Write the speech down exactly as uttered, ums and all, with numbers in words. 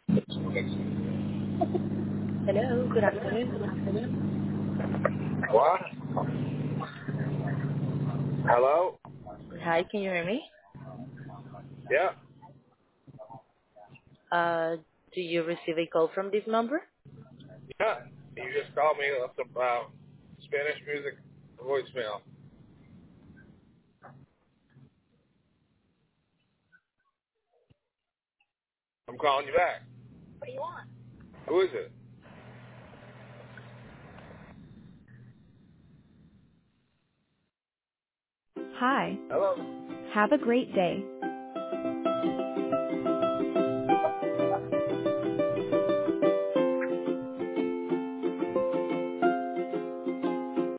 Hello, good afternoon. What? Hello? Hi, can you hear me? Yeah. Uh, do you receive a call from this number? Yeah. You just called me and left a uh, Spanish music voicemail. I'm calling you back. Who is it? Hi. Hello? Have a great day.